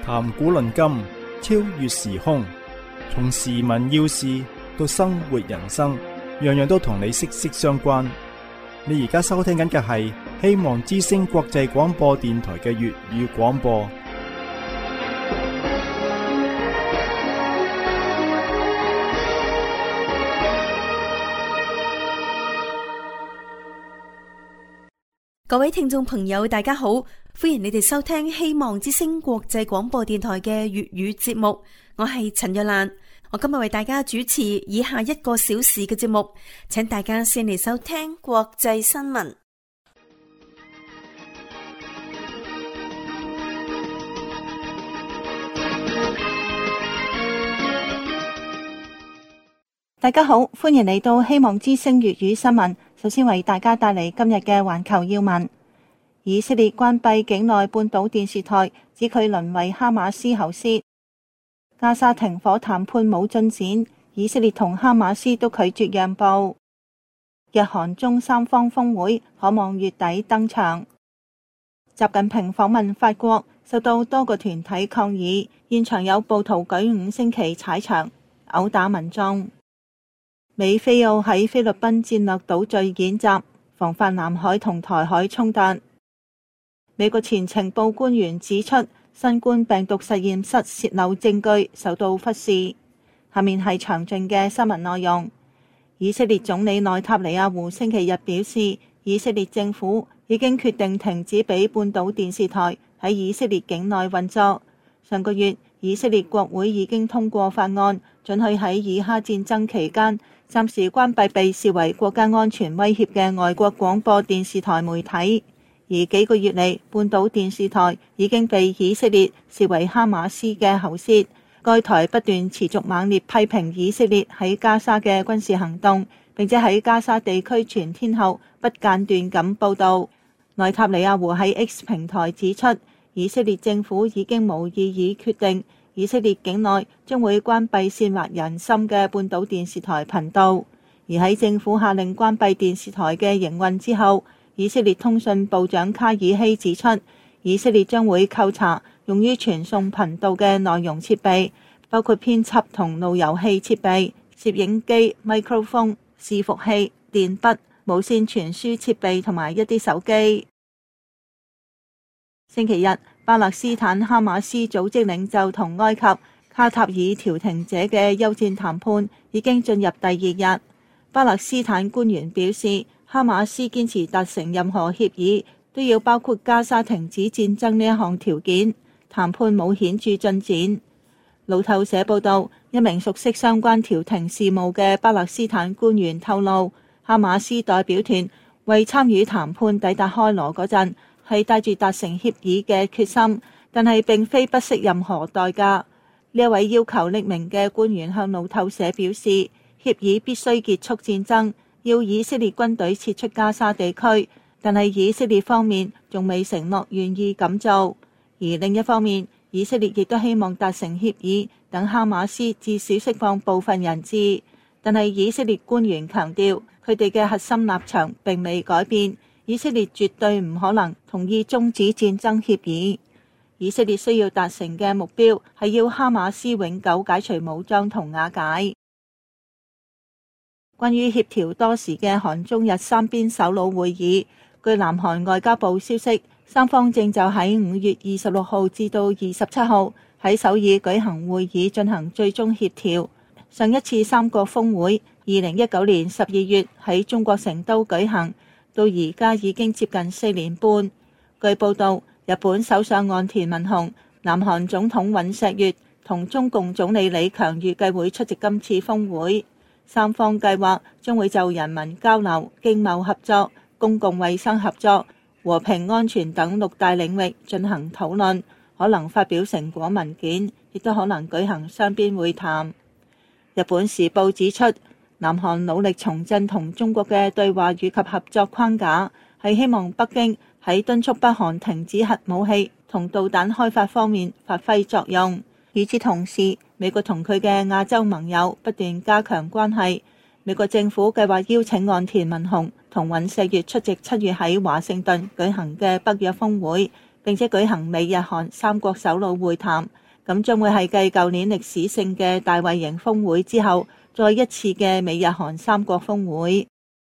談古論今，超越時空，從時聞要事到生活人生，樣樣都同你息息相關。你而家收聽緊嘅係希望之聲國際廣播電台嘅粵語廣播。 各位聽眾朋友，大家好，歡迎你哋收聽希望之聲國際廣播電台嘅粵語節目。我係陳若蘭，我今日為大家主持以下1個小時嘅節目，請大家先嚟收聽國際新聞。 大家好，歡迎嚟到希望之聲粵語新聞。首先為大家帶嚟今日嘅環球要聞。以色列關閉境內半島電視台，指佢淪為哈馬斯喉舌。加沙停火談判冇進展，以色列同哈馬斯都拒絕讓步。日韓中三方峰會可望月底登場。習近平訪問法國，受到多個團體抗議，現場有暴徒舉5星旗踩場，毆打民眾。美菲澳喺菲律賓戰略島嶼演習，防範南海同台海衝突。美國前情報官員指出，新冠病毒實驗室洩漏證據受到忽視。下面係詳盡嘅新聞內容。以色列總理內塔尼亞胡星期日表示，以色列政府已經決定停止俾半島電視台喺以色列境內運作。上個月，以色列國會已經通過法案，准許喺以哈戰爭期間暫時關閉被視為國家安全威脅嘅外國廣播電視台媒體。而幾個月嚟，半島電視台已經被以色列視為哈馬斯嘅喉舌。該台不斷持續猛烈批評以色列喺加沙嘅軍事行動，並且喺加沙地區全天候不間斷咁報導。內塔尼亞胡喺 X 平台指出，以色列政府已經無異議決定，以色列境內將會關閉煽惑人心嘅半島電視台頻道。而喺政府下令關閉電視台嘅營運之後，以色列通訊部長卡爾希指出，以色列將會扣查用於傳送頻道嘅內容設備，包括編輯同路由器設備、攝影機、microphone、伺服器、電筆、無線傳輸設備同埋一啲手機。星期日，巴勒斯坦哈馬斯組織領袖同埃及卡塔爾調停者嘅休戰談判已經進入第2日。巴勒斯坦官員表示，哈馬斯堅持達成任何協議都要包括加沙停止戰爭呢一項條件，談判冇顯著進展。路透社報道，一名熟悉相關調停事務嘅巴勒斯坦官員透露，哈馬斯代表團為參與談判抵達開羅嗰陣係帶住達成協議嘅決心，但係並非不惜任何代價。呢一位要求匿名嘅官員向路透社表示，協議必須結束戰爭，要以色列軍隊撤出加沙地區，但係以色列方面仲未承諾願意咁做。而另一方面，以色列亦都希望達成協議，等哈馬斯至少釋放部分人質。但係以色列官員強調，佢哋嘅核心立場並未改變，以色列絕對唔可能同意終止戰爭協議。以色列需要達成嘅目標係要哈馬斯永久解除武裝同瓦解。關於協調多時嘅韓中日三邊首腦會議，據南韓外交部消息，三方正就喺5月26號至到27號喺首爾舉行會議進行最終協調。上一次三國峰會2019年12月喺中國成都舉行，到而家已經接近4年半。據報道，日本首相岸田文雄、南韓總統尹錫悅同中共總理李強預計會出席今次峰會。三方計劃將會就人民交流、經貿合作、公共衛生合作、和平安全等6大領域進行討論，可能發表成果文件，亦都可能舉行雙邊會談。日本時報指出，南韓努力重振同中國嘅對話與及合作框架，係希望北京喺敦促北韓停止核武器同導彈開發方面發揮作用。與此同時，美國同佢嘅亞洲盟友不斷加強關係。美國政府計劃邀請岸田文雄同尹錫悅出席7月喺華盛頓舉行嘅北約峰會， 並且舉行美日韓三國首腦會談，咁將會係繼舊年歷史性嘅大衛營峰會之後，再一次嘅美日韓三國峰會。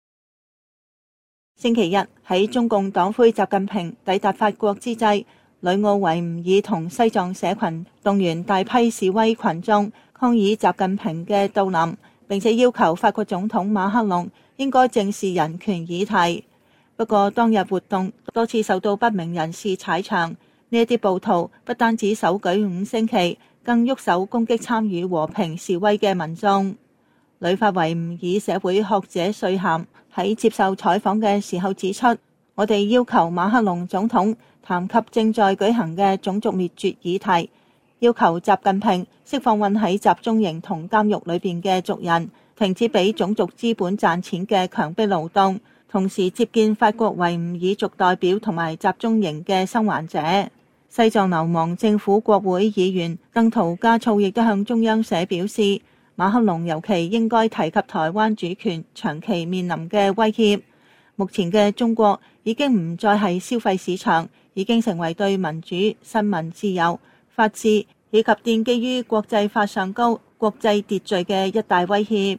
星期日喺中共黨魁習近平抵達法國之際，呂奧維吾爾同西藏社群動員大批示威群眾抗議習近平嘅到臨，並且要求法國總統馬克龍應該正視人權議題。不過當日活動多次受到不明人士踩場，呢一啲暴徒不單止手舉5星旗，更喐手攻擊參與和平示威嘅民眾。呂法維吾爾社會學者瑞涵喺接受採訪嘅時候指出，我哋要求馬克龍總統談及正在舉行嘅種族滅絕議題，要求習近平釋放困喺集中營同監獄裏邊嘅族人，停止俾種族資本賺錢嘅強迫勞動，同時接見法國維吾爾族代表同埋集中營嘅生還者。西藏流亡政府國會議員登圖加措亦都向中央社表示，馬克龍尤其應該提及台灣主權長期面臨嘅威脅。目前嘅中國已經唔再係消費市場，已經成為對民主、新聞自由、法治以及奠基於國際法上高國際秩序嘅一大威脅。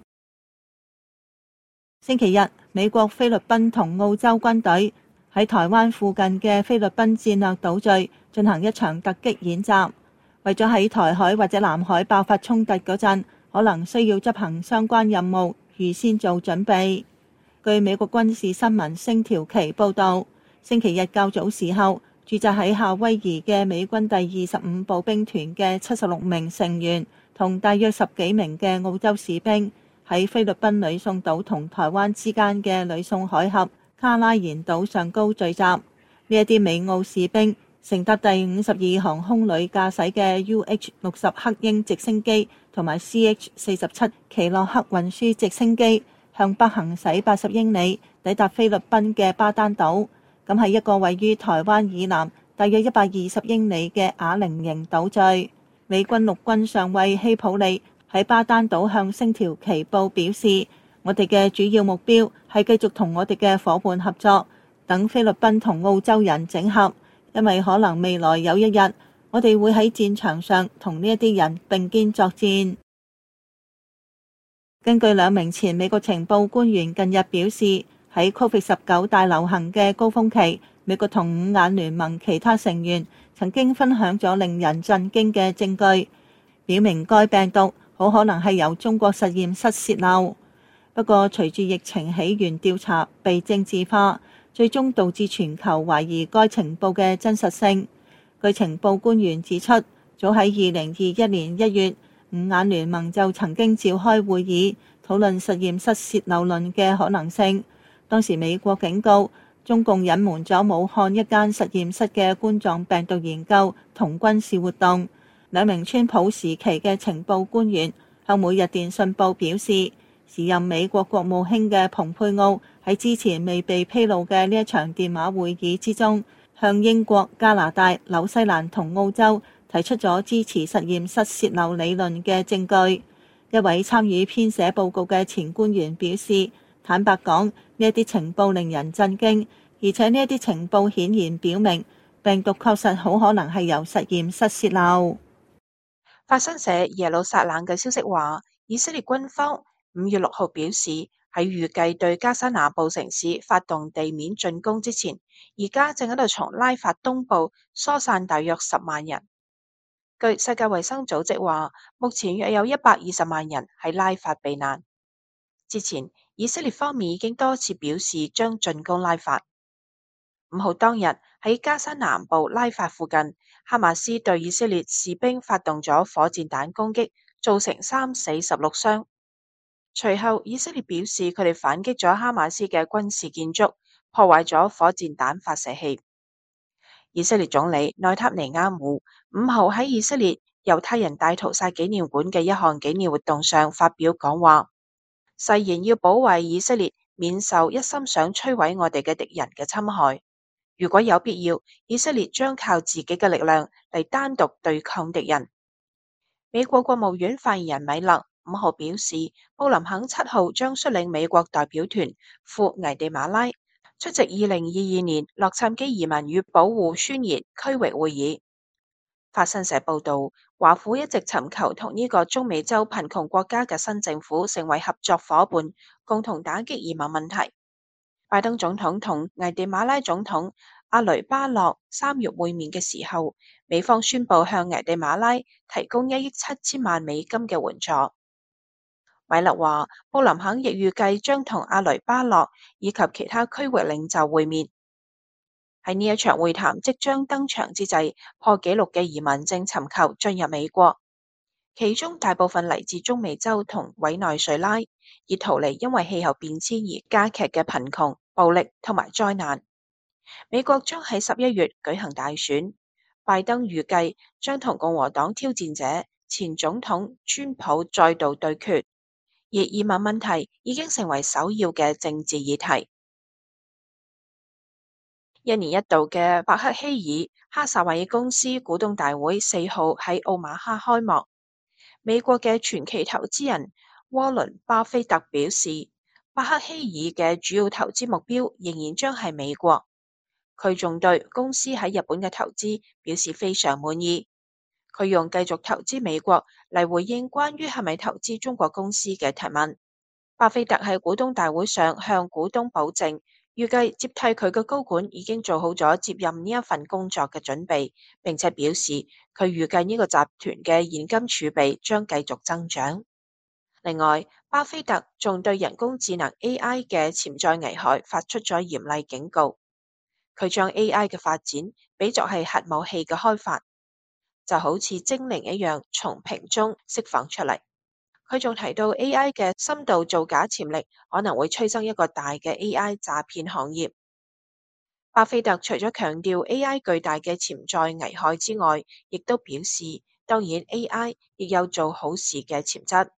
星期日，美國、菲律賓同澳洲軍隊喺台灣附近嘅菲律賓戰略島嶼進行一場突擊演習，為咗喺台海或者南海爆發衝突嗰陣，可能需要執行相關任務，預先做準備。據美國軍事新聞星條旗報導，星期日較早時候，駐紮喺夏威夷嘅美軍第25步兵團嘅76名成員同大約10幾名嘅澳洲士兵喺菲律賓呂宋島同台灣之間嘅呂宋海峽卡拉延島上高聚集。呢一啲美澳士兵乘搭第52航空旅駕駛嘅 UH-60 黑鷹直升機同埋 CH-47 奇洛克運輸直升機，向北行駛80英里，抵達菲律賓嘅巴丹島。咁係一個位於台灣以南大約120英里嘅啞鈴型島嶼。美軍陸軍上尉希普利喺巴丹島向星條旗報表示，我哋嘅主要目標係繼續同我哋嘅夥伴合作，等菲律賓同澳洲人整合，因為可能未來有一日，我哋會喺戰場上同呢一啲人並肩作戰。根據2名前美國情報官員近日表示，喺 COVID-19 大流行嘅高峰期，美國同五眼聯盟其他成員曾經分享咗令人震驚嘅證據，表明該病毒好可能係由中國實驗室洩漏。不過隨住疫情起源調查被政治化，最終導致全球懷疑該情報嘅真實性。據情報官員指出，早喺2021年1月，五眼聯盟就曾經召開會議討論實驗室洩漏論嘅可能性。當時美國警告中共隱瞞咗武漢一間實驗室嘅冠狀病毒研究同軍事活動。2名川普時期嘅情報官員向每日電訊報表示，時任美國國務卿嘅蓬佩奧喺之前未被披露嘅呢一場電話會議之中，向英國、加拿大、紐西蘭同澳洲提出咗支持實驗室洩漏理論嘅證據。一位參與編寫報告嘅前官員表示，坦白講，呢一啲情報令人震驚，而且呢一啲情報顯然表明病毒確實好可能係由實驗室洩漏。 法新社耶路撒冷嘅消息話，以色列軍方5月6號表示，喺預計對加沙南部城市發動地面進攻之前，而家正喺度從拉法東部疏散大約10萬人。據世界衛生組織話，目前約有120萬人喺拉法避難。之前以色列方面已經多次表示將進攻拉法。5號當日喺加沙南部拉法附近，哈馬斯對以色列士兵發動咗火箭彈攻擊，造成3死16傷。隨後以色列表示佢哋反擊咗哈馬斯嘅軍事建築，破壞咗火箭彈發射器。以色列總理內塔尼亞胡5號喺以色列猶太人大屠殺紀念館嘅一項紀念活動上發表講話，誓言要保衛以色列免受一心想摧毀我哋嘅敵人嘅侵害。如果有必要，以色列將靠自己嘅力量嚟單獨對抗敵人。美國國務院發言人米勒5號表示，布林肯7號將率領美國代表團赴危地馬拉， 出席2022年洛杉磯移民與保護宣言區域會議。法新社報道，華府一直尋求同呢個中美洲貧窮國家嘅新政府成為合作夥伴，共同打擊移民問題。拜登總統同危地馬拉總統阿雷巴諾3月會面嘅時候，美方宣布向危地馬拉提供1億7千萬美金嘅援助。米勒話，布林肯亦預計將同阿雷巴諾以及其他區域領袖會面。喺呢一場會談即將登場之際，破紀錄嘅移民正尋求進入美國，其中大部分嚟自中美洲同委內瑞拉，以逃離因為氣候變遷而加劇嘅貧窮、暴力同埋災難。美國將喺11月舉行大選，拜登預計將同共和黨挑戰者前總統川普再度對決，而移民問題已經成為首要嘅政治議題。1年一度嘅伯克希爾哈撒韋公司股東大會4號喺奧馬哈開幕。美國嘅傳奇投資人沃倫巴菲特表示，伯克希爾嘅主要投資目標仍然將係美國。佢仲對公司喺日本嘅投資表示非常滿意。佢用繼續投資美國嚟回應關於係咪投資中國公司嘅提問。巴菲特喺股東大會上向股東保證，預計接替佢嘅高管已經做好咗接任呢一份工作嘅準備，並且表示佢預計呢個集團嘅現金儲備將繼續增長。另外，巴菲特仲對人工智能 AI 嘅潛在危害發出咗嚴厲警告。佢將 AI 嘅發展比作係核武器嘅開發，就好似精靈一樣從瓶中釋放出嚟。佢仲提到 AI 嘅深度造假潛力可能會催生一個大嘅 AI 詐騙行業。巴菲特除咗強調 AI 巨大嘅潛在危害之外，亦都表示，當然 AI 亦有做好事嘅潛質。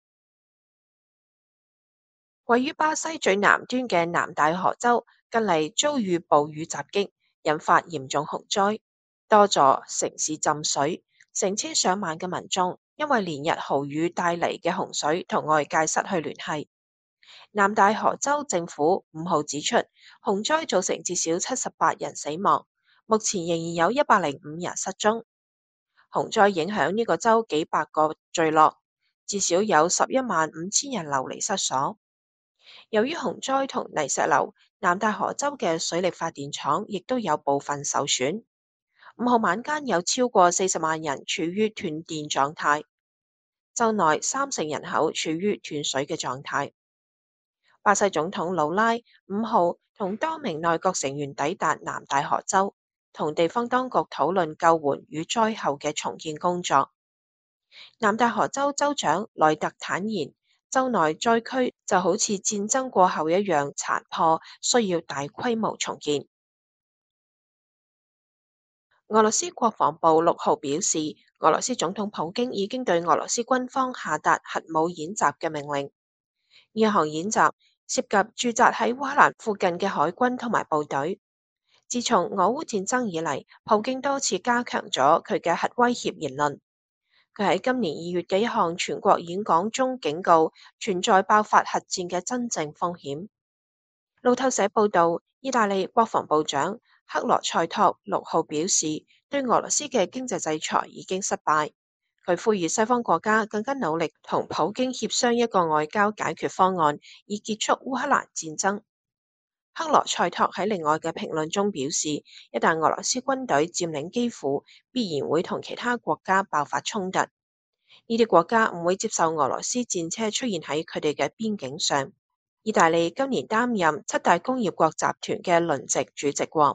位於巴西最南端嘅南大河州近嚟遭遇暴雨襲擊，引發嚴重洪災，多座城市浸水，成千上萬嘅民眾因為連日豪雨帶嚟嘅洪水同外界失去聯繫。南大河州政府5號指出，洪災造成至少78人死亡，目前仍然有105人失蹤。洪災影響呢個州幾百個聚落，至少有115000人流離失所。由於洪災同泥石流，南大河州嘅水力發電廠亦都有部分受損。5號晚間有超過40萬人處於斷電狀態，州內30%人口處於斷水嘅狀態。巴西總統魯拉5號同多名內閣成員抵達南大河州，同地方當局討論救援與災後嘅重建工作。南大河州州長萊特坦言，州內災區就好似戰爭過後一樣殘破，需要大規模重建。俄羅斯國防部6號表示，俄羅斯總統普京已經對俄羅斯軍方下達核武演習嘅命令。呢一項演習涉及駐紮喺烏克蘭附近嘅海軍同埋部隊。自從俄烏戰爭以嚟，普京多次加強咗佢嘅核威脅言論。佢喺今年2月嘅一項全國演講中警告，存在爆發核戰嘅真正風險。路透社報道，意大利國防部長克羅塞托6號表示，對俄羅斯嘅經濟制裁已經失敗。佢呼籲西方國家更加努力同普京協商一個外交解決方案，以結束烏克蘭戰爭。克羅塞托喺另外嘅評論中表示，一旦俄羅斯軍隊佔領基輔，必然會同其他國家爆發衝突。呢啲國家唔會接受俄羅斯戰車出現喺佢哋嘅邊境上。意大利今年擔任7大工業國集團嘅輪值主席國。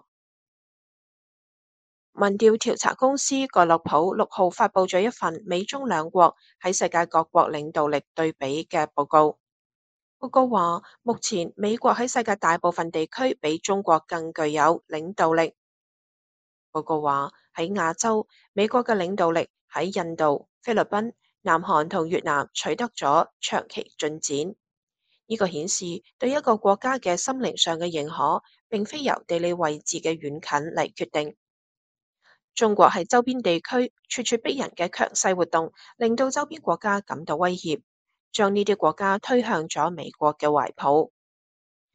民調調查公司蓋洛普6號發佈咗一份美中兩國喺世界各國領導力對比嘅報告。報告話，目前美國喺世界大部分地區比中國更具有領導力。報告話，喺亞洲，美國嘅領導力喺印度、菲律賓、南韓同越南取得咗長期進展。呢個顯示對一個國家嘅心靈上嘅認可，並非由地理位置嘅遠近嚟決定。中國喺周邊地區處處逼人嘅強勢活動，令到周邊國家感到威脅，將呢啲國家推向咗美國嘅懷抱。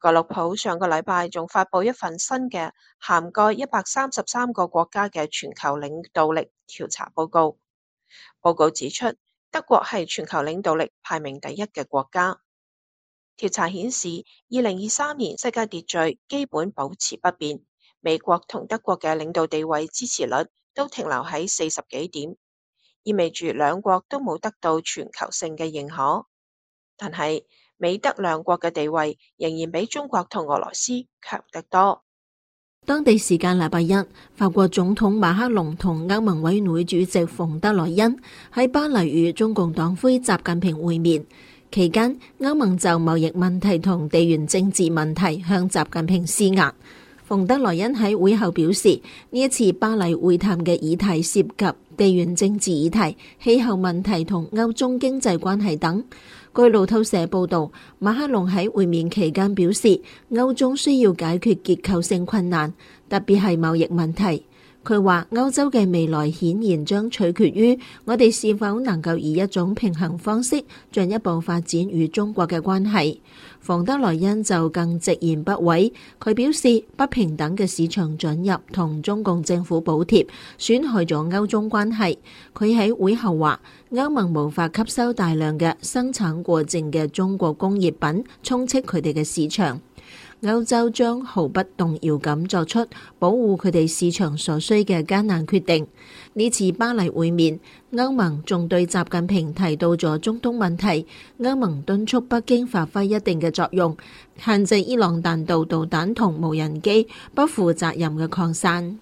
格洛普上個禮拜仲發布一份新嘅涵蓋133個國家嘅全球領導力調查報告。報告指出，德國係全球領導力排名第一嘅國家。調查顯示，2023年世界秩序基本保持不變，美國同德國嘅領導地位支持率都停留喺40幾點，意味住兩國都冇得到全球性嘅認可。但係美德兩國嘅地位仍然比中國同俄羅斯強得多。 當地時間禮拜一，法國總統馬克龍同歐盟委員會主席馮德萊恩喺巴黎與中共黨魁習近平會面。期間，歐盟就貿易問題同地緣政治問題向習近平施壓。馮德萊恩喺會後表示，呢一次巴黎會談嘅議題涉及地緣政治議題、氣候問題同歐中經濟關係等。據路透社報導，馬克龍喺會面期間表示，歐中需要解決結構性困難，特別係貿易問題。佢話歐洲嘅未來顯然將取決於我哋是否能夠以一種平衡方式進一步發展與中國嘅關係。馮德萊恩就更直言不諱，佢表示不平等嘅市場准入同中共政府補貼損害咗歐中關係。佢喺會後話，歐盟無法吸收大量嘅生產過剩嘅中國工業品，充斥佢哋嘅市場。歐洲將毫不動搖咁作出保護佢哋市場所需嘅艱難決定。呢次巴黎會面，歐盟仲對習近平提到咗中東問題，歐盟敦促北京發揮一定嘅作用，限制伊朗彈道導彈同無人機不負責任嘅擴散。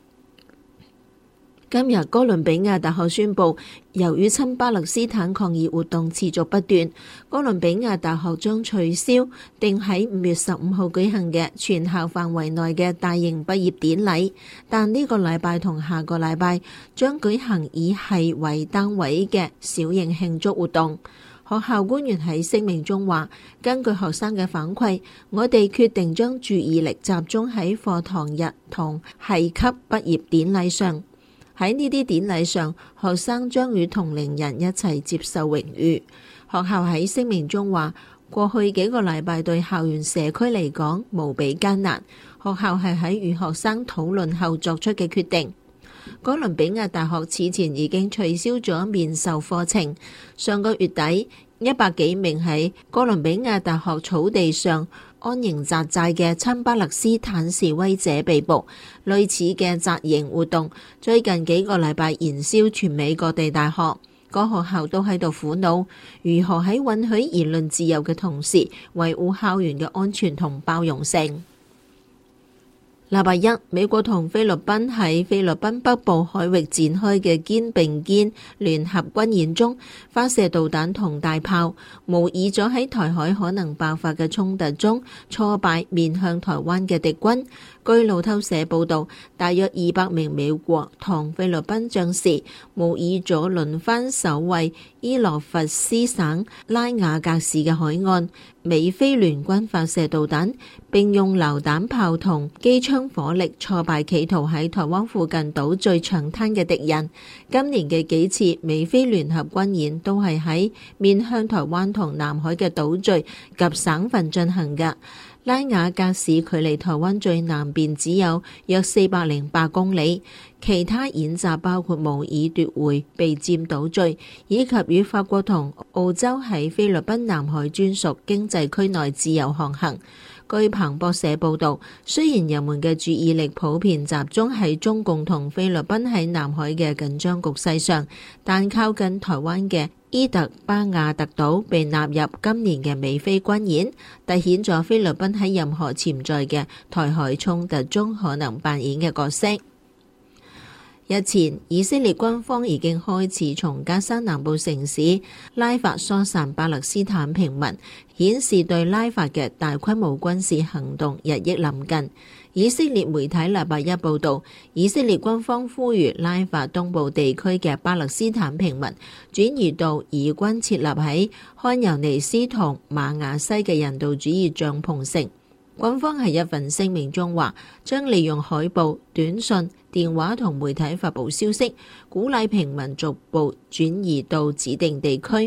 今日哥倫比亞大學宣布，由於親巴勒斯坦抗議活動持續不斷，哥倫比亞大學將取消定喺5月15號舉行嘅全校範圍內嘅大型畢業典禮，但呢個禮拜同下個禮拜將舉行以系為單位嘅小型慶祝活動。學校官員喺聲明中話，根據學生嘅反饋，我哋決定將注意力集中喺課堂日同系級畢業典禮上。喺呢啲典禮上，學生將與同齡人一齊接受榮譽。學校喺聲明中話，過去幾個禮拜對校園社區嚟講無比艱難，學校係喺與學生討論後作出嘅決定。哥倫比亞大學此前已經取消咗面授課程。上個月底，100幾名喺哥倫比亞大學草地上安營紮寨嘅親巴勒斯坦示威者被捕。類似嘅紮營活動最近幾個禮拜燃燒全美各地大學，各學校都喺度苦惱如何喺允許言論自由嘅同時維護校園嘅安全同包容性。禮拜一，美國同菲律賓喺菲律賓北部海域展開嘅肩並肩聯合軍演中，發射導彈同大炮，模擬咗喺台海可能爆發嘅衝突中挫敗面向台灣嘅敵軍。據路透社報導，大約200名美國同菲律賓將士模擬咗輪番守衛伊洛弗斯省拉瓦格市嘅海岸，美菲聯軍發射導彈，並用榴彈炮同機槍火力挫敗企圖喺台灣附近島嶼搶灘嘅敵人。今年嘅幾次美菲聯合軍演都係喺面向台灣同南海嘅島嶼及省份進行嘅。拉瓦格市距離台灣最南邊只有約408公里。其他演習包括模擬奪回被佔島嶼，以及與法國同澳洲喺菲律賓南海專屬經濟區內自由航行。據彭博社報導，雖然人們嘅注意力普遍集中喺中共同菲律賓喺南海嘅緊張局勢上，但靠近台灣嘅伊特巴亞特島被納入今年嘅美菲軍演，凸顯咗菲律賓喺任何潛在嘅台海衝突中可能扮演嘅角色。日前，以色列軍方已經開始從加沙南部城市拉法疏散巴勒斯坦平民，顯示對拉法嘅大規模軍事行動日益臨近。以色列媒體禮拜一報導，以色列軍方呼籲拉法東部地區嘅巴勒斯坦平民轉移到以軍設立喺漢尤尼斯同馬雅西嘅人道主義帳篷城。軍方喺一份聲明中話，將利用海報、短信、電話同媒體發布消息，鼓勵平民逐步轉移到指定地區。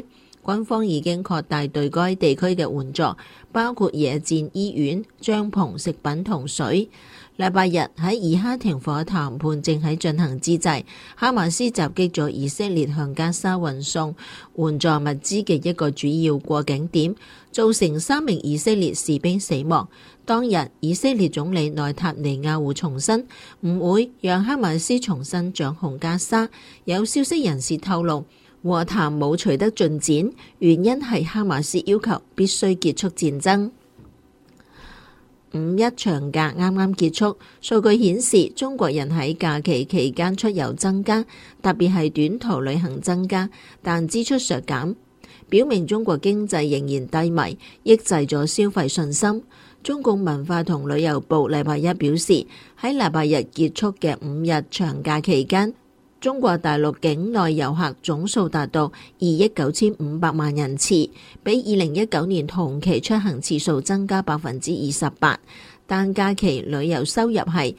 軍方已經擴大對該地區嘅援助，包括野戰醫院、帳篷、食品同水。禮拜日喺以哈停火談判正喺進行之際，哈馬斯襲擊咗以色列向加沙運送援助物資嘅一個主要過境點，造成3名以色列士兵死亡。當日，以色列總理內塔尼亞胡重申唔會讓哈馬斯重新掌控加沙。有消息人士透露，和談冇取得進展，原因係哈馬斯要求必須結束戰爭。5·1長假啱啱結束，數據顯示中國人喺假期期間出遊增加，特別係短途旅行增加，但支出削減，表明中國經濟仍然低迷，抑制咗消費信心。中共文化同旅遊部禮拜一表示，喺禮拜日結束嘅5日長假期間，中國大陸境內遊客總數達到2.95億萬人次，比2019年同期出行次數增加28%，但假期旅遊收入係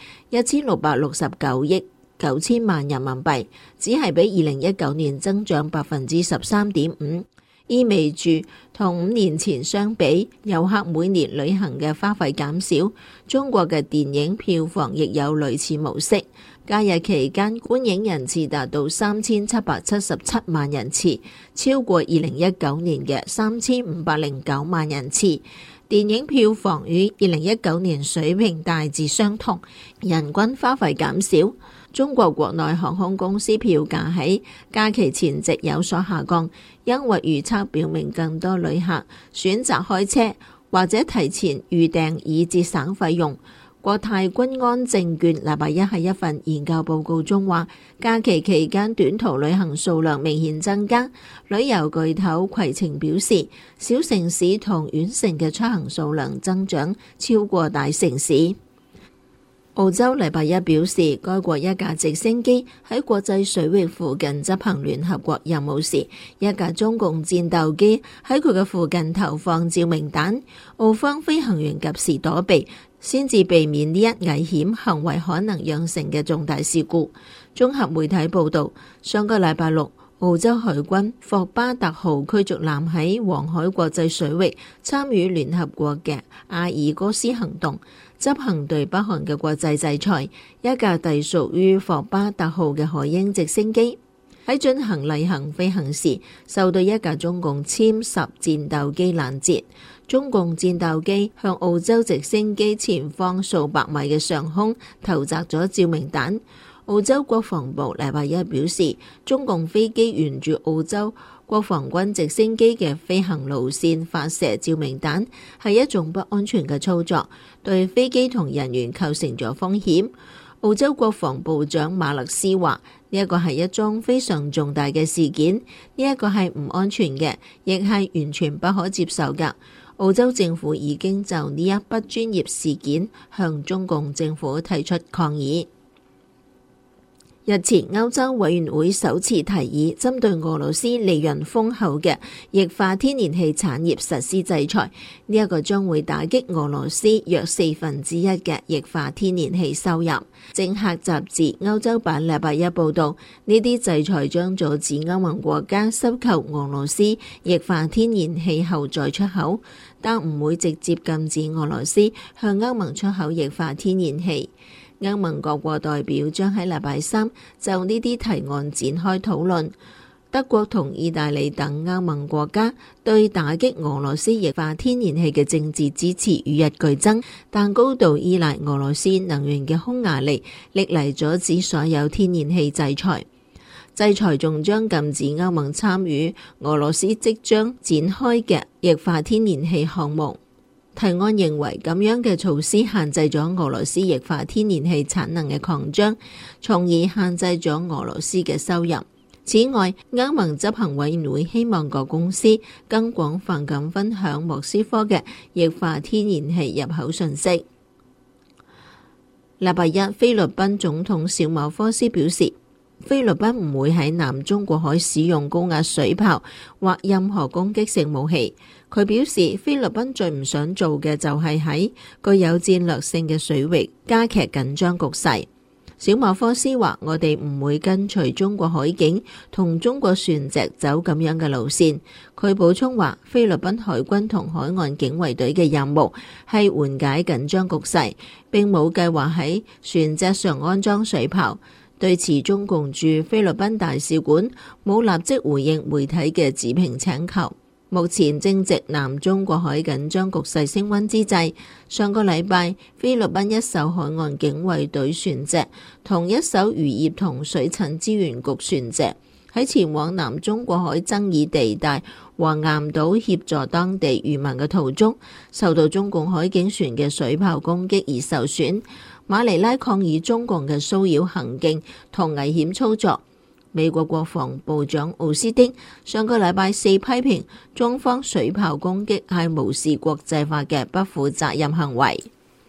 1669億9千萬人民幣，只係比2019年增長13.5%，意味住同5年前相比，遊客每年旅行嘅花費減少。中國嘅電影票房亦有類似模式。假日期間觀影人次達到3777萬人次，超過2019年嘅3509萬人次。電影票房與2019年水平大致相同，人均花費減少。中國國內航空公司票價喺假期前夕有所下降，因為預測表明更多旅客選擇開車或者提前預訂以節省費用。國泰君安證券禮拜一喺一份研究報告中話，假期期間短途旅行數量明顯增加。旅遊巨頭攜程表示，小城市同縣城嘅出行數量增長超過大城市。澳洲禮拜一表示，該國一架直升機喺國際水域附近執行聯合國任務時，一架中共戰鬥機喺佢嘅附近投放照明彈，澳方飛行員及時躲避，先至避免呢一危險行為可能釀成嘅重大事故。綜合媒體報道，上個禮拜六，澳洲海軍霍巴特號驅逐艦喺黃海國際水域參與聯合國嘅阿爾戈斯行動，執行對北韓嘅國際制裁。一架隸屬於霍巴特號嘅海鷹直升機喺進行例行飛行時，受到一架中共殲10戰鬥機攔截。中共戰鬥機向澳洲直升機前方數百米嘅上空投擲咗照明彈。澳洲國防部禮拜一表示，中共飛機沿住澳洲國防軍直升機嘅飛行路線發射照明彈，係一種不安全嘅操作，對飛機同人員構成咗風險。澳洲國防部長馬勒斯話：呢一個係一宗非常重大嘅事件，呢一個係唔安全嘅，亦係完全不可接受㗎。澳洲政府已經就呢一不專業事件向中共政府提出抗議。日前，歐洲委員會首次提議針對俄羅斯利潤豐厚嘅液化天然氣產業實施制裁，呢一個將會打擊俄羅斯約1/4嘅液化天然氣收入。政客雜誌歐洲版禮拜一報道，呢啲制裁將阻止歐盟國家收購俄羅斯液化天然氣後再出口，但唔會直接禁止俄羅斯向歐盟出口液化天然氣。歐盟各國代表將喺禮拜三就呢啲提案展開討論。德國同意大利等歐盟國家對打擊俄羅斯液化天然氣嘅政治支持與日俱增，但高度依賴俄羅斯能源嘅匈牙利歷嚟阻止所有天然氣制裁。制裁仲將禁止歐盟參與俄羅斯即將展開嘅液化天然氣項目。提案認為咁樣嘅措施限制咗俄羅斯液化天然氣產能嘅擴張，從而限制咗俄羅斯嘅收入。此外，歐盟執行委員會希望各公司更廣泛咁分享莫斯科嘅液化天然氣入口信息。禮拜一，菲律賓總統小馬科斯表示，菲律賓唔會喺南中國海使用高壓水炮或任何攻擊性武器。佢表示，菲律賓最唔想做嘅就係喺具有戰略性嘅水域加劇緊張局勢。 小馬科斯話：我哋唔會跟隨中國海警同中國船隻走咁樣嘅路線。佢補充話：菲律賓海軍同海岸警衛隊嘅任務係緩解緊張局勢，並冇計劃喺船隻上安裝水炮。對此，中共駐菲律賓大使館冇立即回應媒體嘅指評請求。目前正值南中國海緊張局勢升溫之際，上個禮拜菲律賓一艘海岸警衛隊船隻同一艘漁業同水產資源局船隻喺前往南中國海爭議地帶黃岩島協助當地漁民嘅途中，受到中共海警船嘅水炮攻擊而受損。馬尼拉抗議中共嘅騷擾行徑同危險操作。美國國防部長奧斯汀上個禮拜四批評中方水炮攻擊係無視國際法嘅不負責任行為。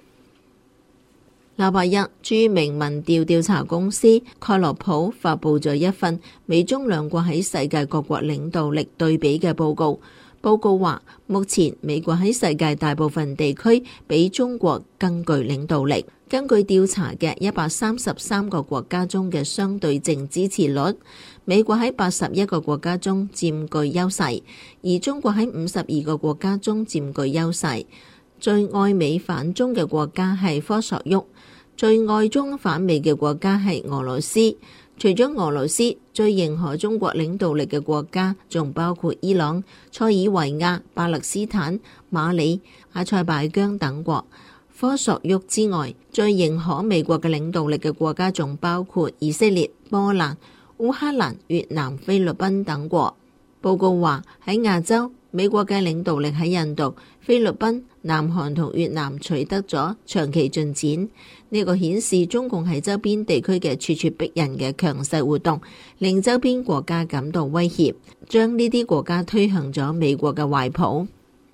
禮拜一，著名民調調查公司蓋洛普發佈咗一份美中兩國喺世界各國領導力對比嘅報告。報告話，目前美國喺世界大部分地區比中國更具領導力。根據調查嘅133個國家中嘅相對淨支持率，美國喺81個國家中佔據優勢，而中國喺52個國家中佔據優勢。最愛美反中嘅國家係科索沃，最愛中反美嘅國家係俄羅斯。除咗俄羅斯，最認可中國領導力嘅國家仲包括伊朗、塞爾維亞、巴勒斯坦、馬里、阿塞拜疆等國。科索沃之外，最認可美國嘅領導力嘅國家仲包括以色列、波蘭、烏克蘭、越南、菲律賓等國。報告話，喺亞洲，美國嘅領導力喺印度、菲律賓、南韓同越南取得咗長期進展。呢個顯示中共喺周邊地區嘅咄咄逼人嘅強勢活動，令周邊國家感到威脅，將呢啲國家推向咗美國嘅懷抱。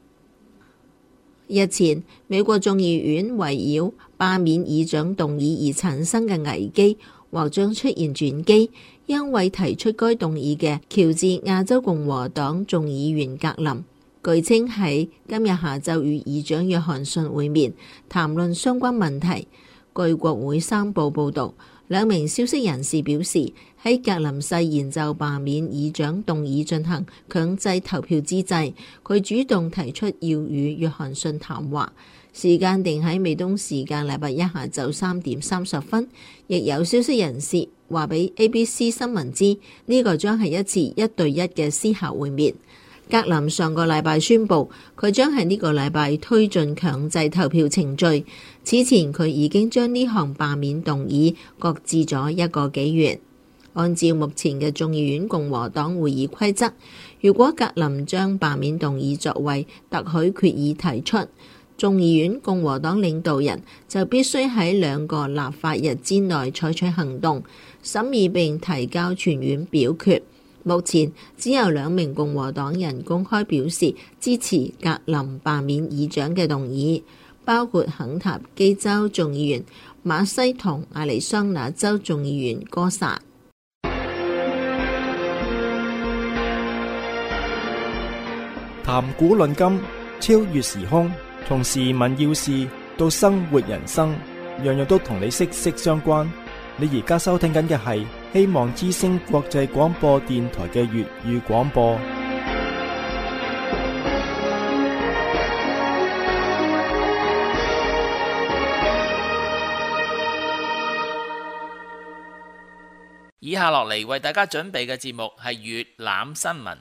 日前，美國眾議院圍繞罷免議長動議而產生嘅危機或將出現轉機，因為提出該動議嘅喬治亞州共和黨眾議員格林，據稱喺今日下晝與議長約翰遜會面，談論相關問題。據國會山報報導，兩名消息人士表示，喺格林誓言就罷免議長動議進行強制投票之際，佢主動提出要與約翰遜談話，時間定喺美東時間禮拜一下晝3點30分。亦有消息人士話俾 ABC 新聞知，呢個將係一次1對1嘅私下會面。格林上個禮拜宣布，佢將喺呢個禮拜推進強制投票程序。此前佢已經將呢項罷免動議擱置咗1個幾月。按照目前嘅眾議院共和黨會議規則，如果格林將罷免動議作為特許決議提出，眾議院共和黨領導人就必須喺2個立法日之內採取行動，審議並提交全院表決。目前只有2名共和黨人公開表示支持格林罷免議長嘅動議，包括肯塔基州眾議員馬西同亞利桑那州眾議員哥薩。 談古論今，超越時空，從時聞要事到生活人生，樣樣都同你息息相關。你而家收聽緊嘅係希望之聲國際廣播電台嘅粵語廣播。 以下落嚟為大家準備嘅節目係粵覽新聞。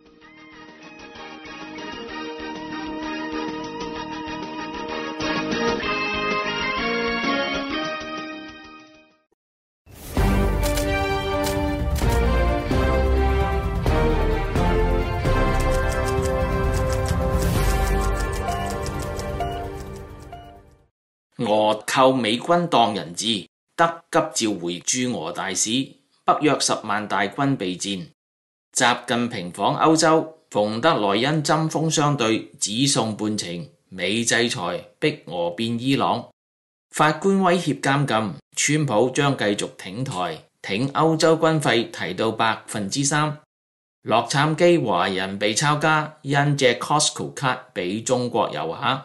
俄寇美軍當人質，德急召回駐俄大使，北約10萬大軍備戰。習近平訪歐洲，馮德萊恩針鋒相對，只送半程。美制裁逼俄變伊朗，法官威脅監禁，川普將繼續挺台，挺歐洲軍費提到3%。洛杉磯華人被抄家，因借 Costco 卡俾中國遊客。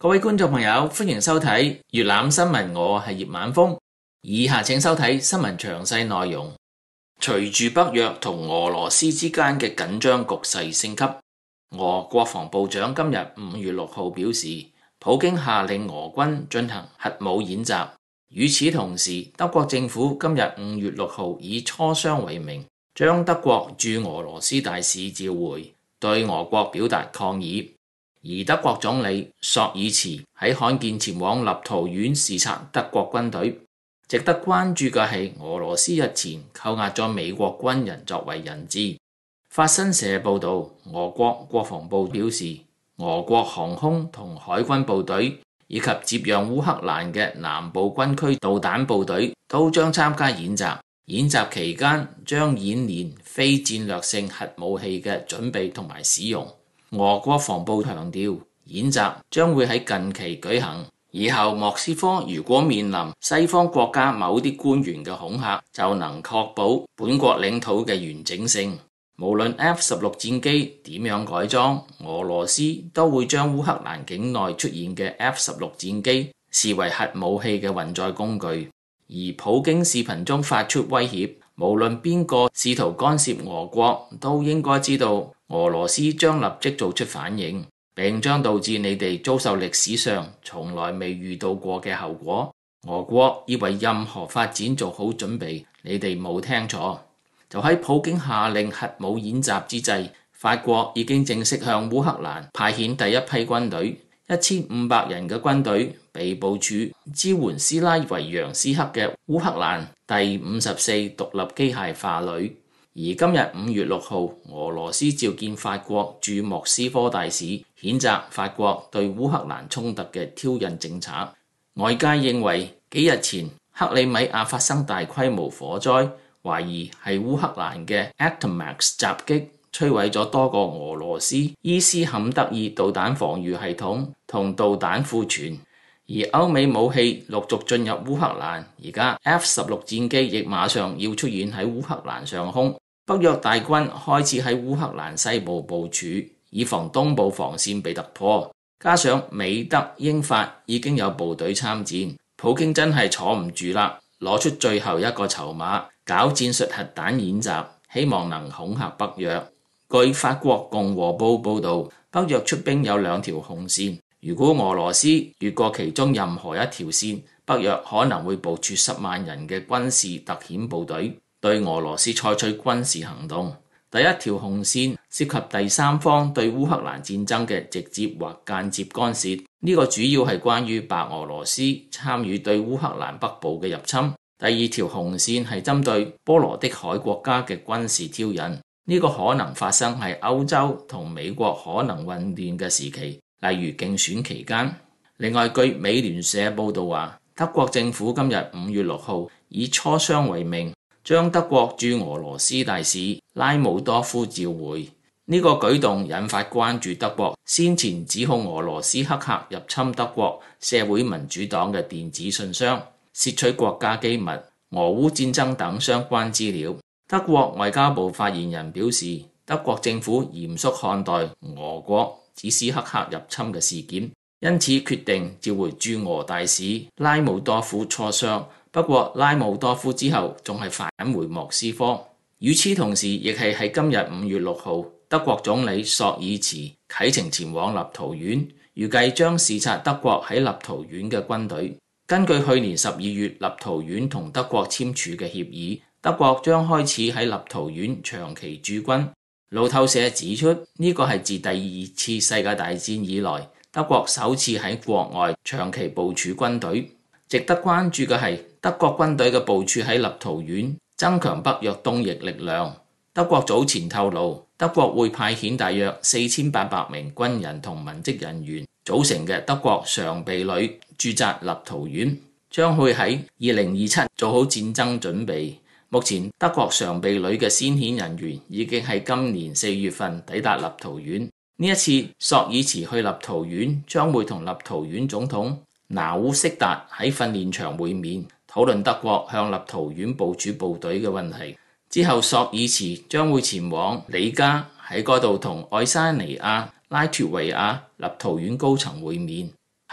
各位觀眾朋友，歡迎收睇粵覽新聞，我係葉晚風。以下請收睇新聞詳細內容。隨住北約同俄羅斯之間嘅緊張局勢升級，俄國防部長今日5月6號表示，普京下令俄軍進行核武演習。與此同時，德國政府今日5月6號以磋商為名，將德國駐俄羅斯大使召回，對俄國表達抗議。而德國總理朔爾茨喺罕見前往立陶宛視察德國軍隊。值得關注嘅係，俄羅斯日前扣押咗美國軍人作為人質。法新社報導，俄國國防部表示，俄國航空同海軍部隊以及接壤烏克蘭嘅南部軍區導彈部隊都將參加演習。演習期間將演練非戰略性核武器嘅準備同埋使用。俄國防部強調，演習將會喺近期舉行，以後莫斯科如果面臨西方國家某啲官員嘅恐嚇，就能確保本國領土嘅完整性。無論 F-16 戰機點樣改裝，俄羅斯都會將烏克蘭境內出現嘅 F-16 戰機視為核武器嘅運載工具。而普京視頻中發出威脅，無論邊個試圖干涉俄國，都應該知道俄羅斯將立即做出反應，並將導致你哋遭受歷史上從來未遇到過嘅後果。俄國要為任何發展做好準備，你哋冇聽錯。就喺普京下令核武演習之際，法國已經正式向烏克蘭派遣第一批軍隊，1500人嘅軍隊被部署支援斯拉維揚斯克嘅烏克蘭第54獨立機械化旅。而今日5月6號，俄羅斯召見法國駐莫斯科大使，譴責法國對烏克蘭衝突嘅挑釁政策。外界認為幾日前克里米亞發生大規模火災，懷疑係烏克蘭嘅 Atomax 襲擊，摧毀咗多個俄羅斯伊斯坎德爾導彈防禦系統同導彈庫存。而歐美武器陸續進入烏克蘭，而家 F-16 戰機亦馬上要出現喺烏克蘭上空。北約大軍開始喺烏克蘭西部部署，以防東部防線被突破。加上美德英法已經有部隊參戰，普京真係坐唔住啦，攞出最後一個籌碼，搞戰術核彈演習，希望能恐嚇北約。據法國共和報報導，北約出兵有2條紅線，如果俄羅斯越過其中任何一條線，北約可能會部署10萬人嘅軍事特遣部隊，對俄羅斯採取軍事行動。第一條紅線涉及第三方對烏克蘭戰爭嘅直接或間接干涉，呢個主要係關於白俄羅斯參與對烏克蘭北部嘅入侵。第二條紅線係針對波羅的海國家嘅軍事挑釁，呢個可能發生喺歐洲同美國可能混亂嘅時期，例如競選期間。另外，據美聯社報道話，德國政府今日5月6號以磋商為名，將德國駐俄羅斯大使拉姆多夫召回。呢個舉動引發關注。德國先前指控俄羅斯黑客入侵德國社會民主黨嘅電子信箱，竊取國家機密、俄烏戰爭等相關資料。德國外交部發言人表示，德國政府嚴肅看待俄國指使黑客入侵嘅事件，因此決定召回駐俄大使拉姆多夫磋商。不過拉姆多夫之後仲係返回莫斯科。與此同時，亦係喺今日5月6號，德國總理朔爾茨啟程前往立陶宛，預計將視察德國喺立陶宛嘅軍隊。根據去年12月立陶宛同德國簽署嘅協議，德國將開始喺立陶宛長期駐軍。路透社指出，呢個係自第2次世界大戰以來德國首次喺國外長期部署軍隊。值得關注嘅係，德國軍隊嘅部署喺立陶宛，增強北約東翼力量。德國早前透露，德國會派遣大約4800名軍人同文職人員組成嘅德國常備旅駐紮立陶宛，將會喺2027做好戰爭準備。目前德國常備旅嘅先遣人員已經喺今年4月份抵達立陶宛。呢一次朔爾茨去立陶宛，將會同立陶宛總統拿烏色達喺訓練場會面，討論德國向立陶宛部署部隊嘅問題。之後朔爾茨將會前往里加，喺嗰度同愛沙尼亞、拉脫維亞、立陶宛高層會面。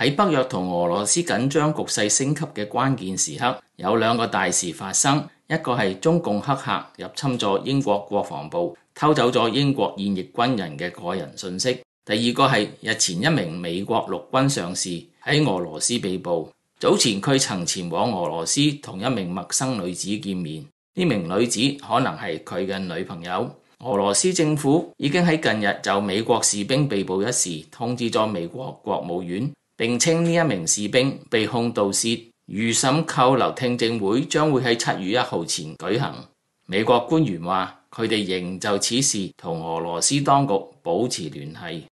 喺北約同俄羅斯緊張局勢升級嘅關鍵時刻，有兩個大事發生，一個係中共黑客入侵咗英國國防部，偷走咗英國現役軍人嘅個人信息；第二個係日前一名美國陸軍上士喺俄羅斯被捕，早前佢曾前往俄羅斯同一名陌生女子見面，呢名女子可能係佢嘅女朋友。俄羅斯政府已經喺近日就美國士兵被捕一事通知咗美國國務院，並稱呢一名士兵被控盜竊，預審扣留聽證會將會喺7月1號前舉行。美國官員話，佢哋仍就此事同俄羅斯當局保持聯繫。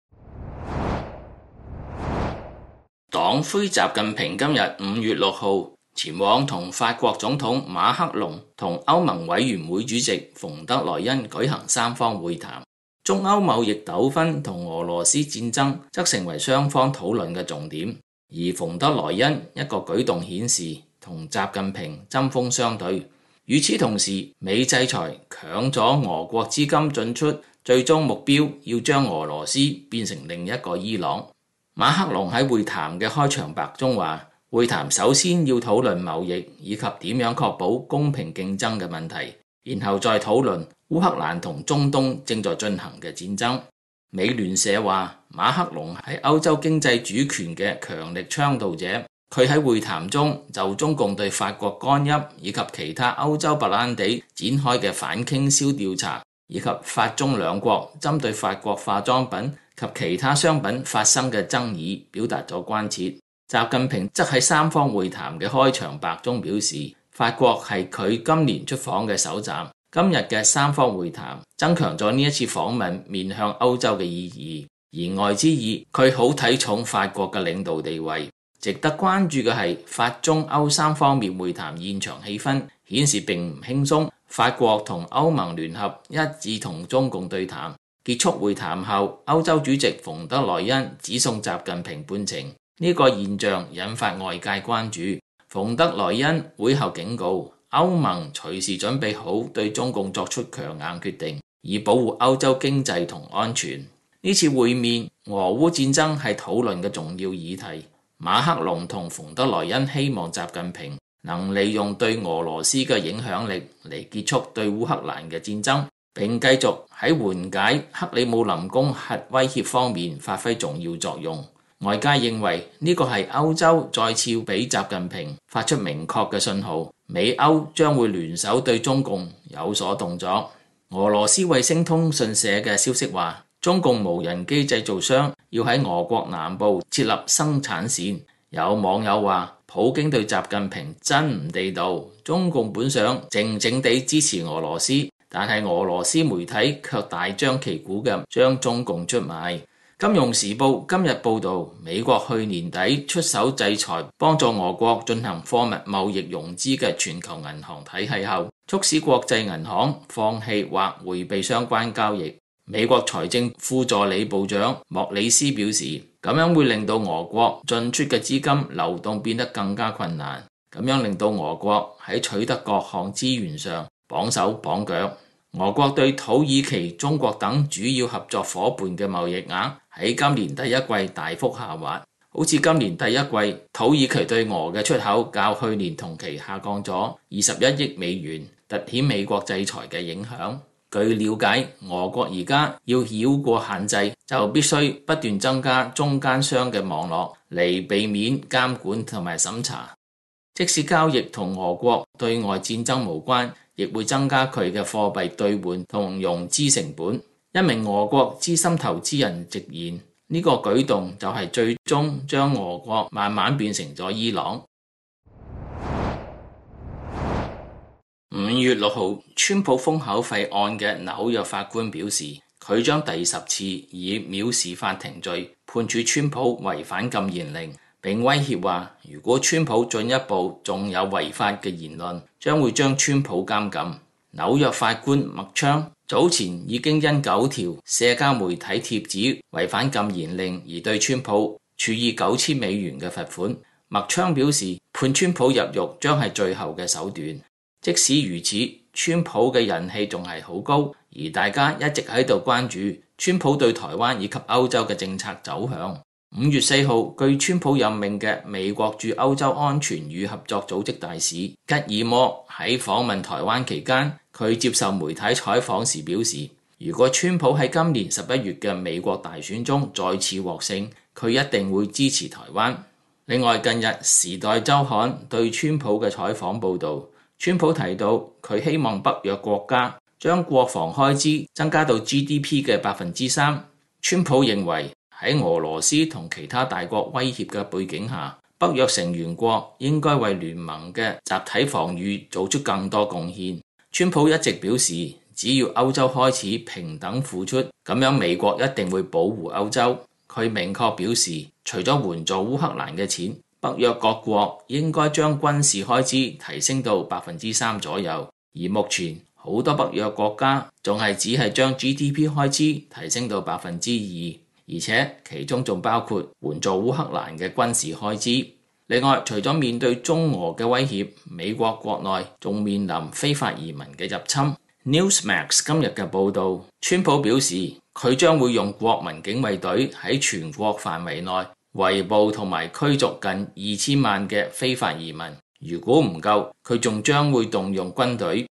黨魁習近平今日5月6號前往同法國總統馬克龍同歐盟委員會主席馮德萊恩舉行三方會談。中歐貿易糾紛同俄羅斯戰爭則成為雙方討論嘅重點，而馮德萊恩一個舉動顯示同習近平針鋒相對。與此同時，美制裁搶咗俄國資金進出，最終目標要將俄羅斯變成另一個伊朗。馬克龍喺會談嘅開場白中話，會談首先要討論貿易以及點樣確保公平競爭嘅問題，然後再討論烏克蘭同中東正在進行嘅戰爭。美聯社話，馬克龍係歐洲經濟主權嘅強力倡導者，佢喺會談中就中共對法國干邑以及其他歐洲白蘭地展開嘅反傾銷調查，以及法中兩國針對法國化妝品及其他商品發生嘅爭議表達咗關切。習近平則喺三方會談嘅開場白中表示，法國係佢今年出訪嘅首站。今日嘅三方會談增強咗呢一次訪問面向歐洲嘅意義，言外之意，佢好睇重法國嘅領導地位。值得關注嘅係法中歐三方面會談現場氣氛顯示並唔輕鬆，法國同歐盟聯合一致同中共對談。結束會談後，歐洲主席馮德萊恩只送習近平半程，呢個現象引發外界關注。馮德萊恩會後警告，歐盟隨時準備好對中共作出強硬決定，以保護歐洲經濟同安全。呢次會面，俄烏戰爭係討論嘅重要議題。馬克龍同馮德萊恩希望習近平能利用對俄羅斯嘅影響力嚟結束對烏克蘭嘅戰爭，並繼續喺緩解克里姆林宮核威脅方面發揮重要作用。外界認為呢個係歐洲再次俾習近平發出明確嘅信號，美歐將會聯手對中共有所動作。俄羅斯衛星通訊社嘅消息話，中共無人機製造商要喺俄國南部設立生產線。有網友話，普京對習近平真唔地道，中共本想靜靜地支持俄羅斯，但係俄羅斯媒體卻大張旗鼓嘅將中共出賣。金融時報今日報導，美國去年底出手制裁幫助俄國進行貨物貿易融資嘅全球銀行體系後，促使國際銀行放棄或迴避相關交易。美國財政副助理部長莫里斯表示，咁樣會令到俄國進出嘅資金流動變得更加困難，咁樣令到俄國喺取得各項資源上綁手綁腳。俄國對土耳其、中國等主要合作夥伴嘅貿易額喺今年第一季大幅下滑，好似今年第一季土耳其對俄嘅出口較去年同期下降咗21億美元，凸顯美國制裁嘅影響。據了解，俄國而家要繞過限制，就必須不斷增加中間商嘅網絡嚟避免監管同埋審查。即使交易同俄國對外戰爭無關，亦會增加佢嘅貨幣兌換同融資成本。一名俄國資深投資人直言，呢個舉動就係最終將俄國慢慢變成咗伊朗。5月6號，川普封口費案嘅紐約法官表示，佢將第10次以藐視法庭罪判處川普違反禁言令，並威脅話，如果川普進一步仲有違法嘅言論，將會將川普監禁。紐約法官麥昌早前已經因9條社交媒體貼紙違反禁言令而對川普處以9000美元嘅罰款。麥昌表示，判川普入獄將係最後嘅手段。即使如此，川普嘅人氣仲係好高，而大家一直喺度關注川普對台灣以及歐洲嘅政策走向。 5月4號，據川普任命嘅美國駐歐洲安全與合作組織大使吉爾摩喺訪問台灣期間，佢接受媒體採訪時表示，如果川普喺今年11月嘅美國大選中再次獲勝，佢一定會支持台灣。另外，近日《時代週刊》對川普嘅採訪報導，川普提到佢希望北約國家將國防開支增加到 GDP 嘅 3%。川普認為喺俄羅斯同其他大國威脅嘅背景下，北約成員國應該為聯盟嘅集體防禦做出更多貢獻。川普一直表示，只要歐洲開始平等付出，咁樣美國一定會保護歐洲。佢明確表示，除咗援助烏克蘭嘅錢，北約各國應該將軍事開支提升到 3% 左右。而目前好多北約國家仲係只係將 GDP 開支提升到 2%，而且其中仲包括援助烏克蘭嘅軍事開支。另外，除咗面對中俄嘅威脅，美國國內仲面臨非法移民嘅入侵。Newsmax 今日嘅報導，川普表示佢將會用國民警衛隊喺全國範圍內圍捕同埋驅逐近2000萬嘅非法移民。如果唔夠，佢仲將會動用軍隊。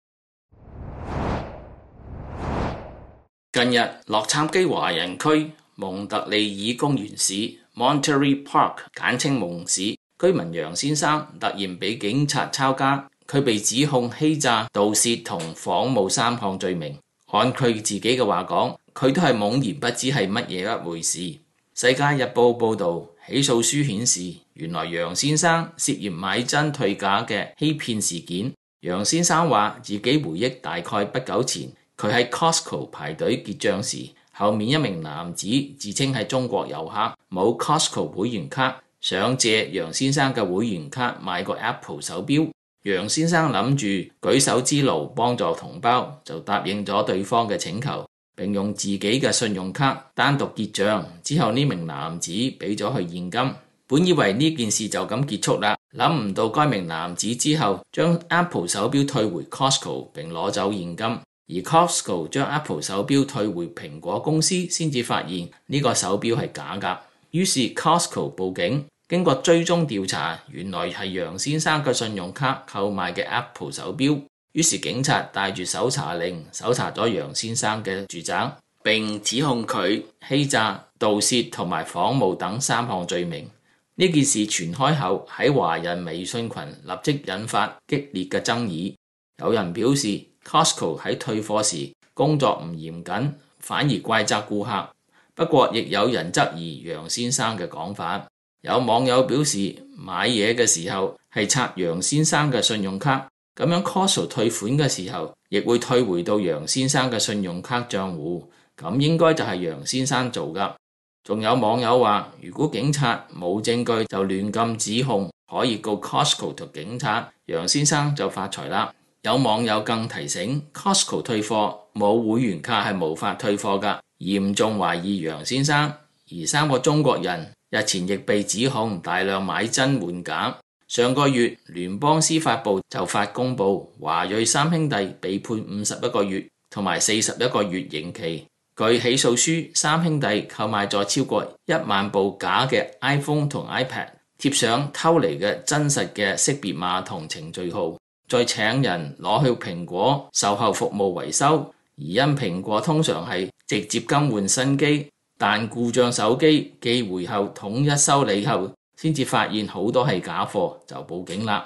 近日，洛杉磯華人區蒙特利爾公園市 Monterey Park 簡稱蒙市居民楊先生突然被警察抄家，佢被指控欺詐、盜竊同仿冒3項罪名。按佢自己嘅話講，佢都係懵然不知係乜嘢一回事。世界日報報導，起訴書顯示，原來楊先生涉嫌買真退假嘅欺騙事件。楊先生話自己回憶大概不久前，佢喺 Costco 排隊結賬時，後面一名男子自稱係中國遊客，冇 Costco 會員卡，想借楊先生嘅會員卡買個 Apple 手錶。楊先生諗住舉手之勞幫助同胞，就答應咗對方嘅請求，並用自己嘅信用卡單獨結賬。之後呢名男子俾咗佢現金，本以為呢件事就咁結束啦，諗唔到該名男子之後將 Apple 手錶退回 Costco 並攞走現金，而 Costco 將 Apple 手錶退回蘋果公司，先至發現呢個手錶係假㗎。於是 Costco 報警。經過追蹤調查，原來係楊先生嘅信用卡購買嘅 Apple 手錶。於是警察帶住搜查令搜查咗楊先生嘅住宅，並指控佢欺詐、盜竊同埋仿冒等3項罪名。呢件事傳開後，喺華人微信群立即引發激烈嘅爭議。有人表示 Costco 喺退貨時工作唔嚴謹，反而怪責顧客。不過亦有人質疑楊先生嘅講法。有網友表示，買嘢嘅時候係刷楊先生嘅信用卡，咁樣 Costco 退款嘅時候亦會退回到楊先生嘅信用卡賬戶，咁應該就係楊先生做㗎。仲有網友話，如果警察冇證據就亂咁指控，可以告 Costco 同警察，楊先生就發財啦。有網友更提醒 Costco 退貨冇會員卡係無法退貨㗎，嚴重懷疑楊先生。而3個中國人日前亦被指控大量買真換假。上個月聯邦司法部就發公佈，華裔3兄弟被判51個月同埋41個月刑期。據起訴書，3兄弟購買咗超過1萬部假嘅 iPhone 同 iPad， 貼上偷嚟嘅真實嘅識別碼同程序號，再請人攞去蘋果售後服務維修。而因蘋果通常係直接更換新機，但故障手機寄回後統一修理後，先至發現好多係假貨，就報警啦。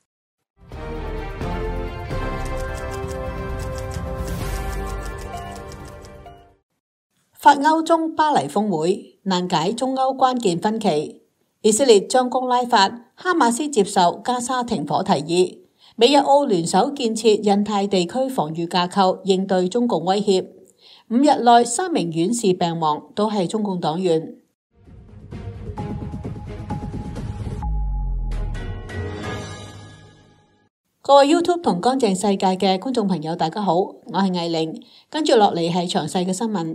法歐中巴黎峰會難解中歐關鍵分歧，以色列將工拉法，哈馬斯接受加沙停火提議，美日澳聯手建設印太地區防禦架構，應對中共威脅。5日內3名院士病亡，都係中共黨員。各位 YouTube 同乾淨世界嘅觀眾朋友，大家好，我係艾玲，跟住落嚟係詳細嘅新聞。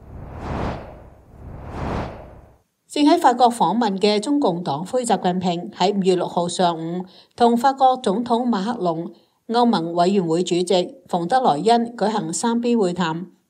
正喺法國訪問嘅中共黨魁習近平喺5月6號上午同法國總統馬克龍、歐盟委員會主席馮德萊恩舉行3B 會談，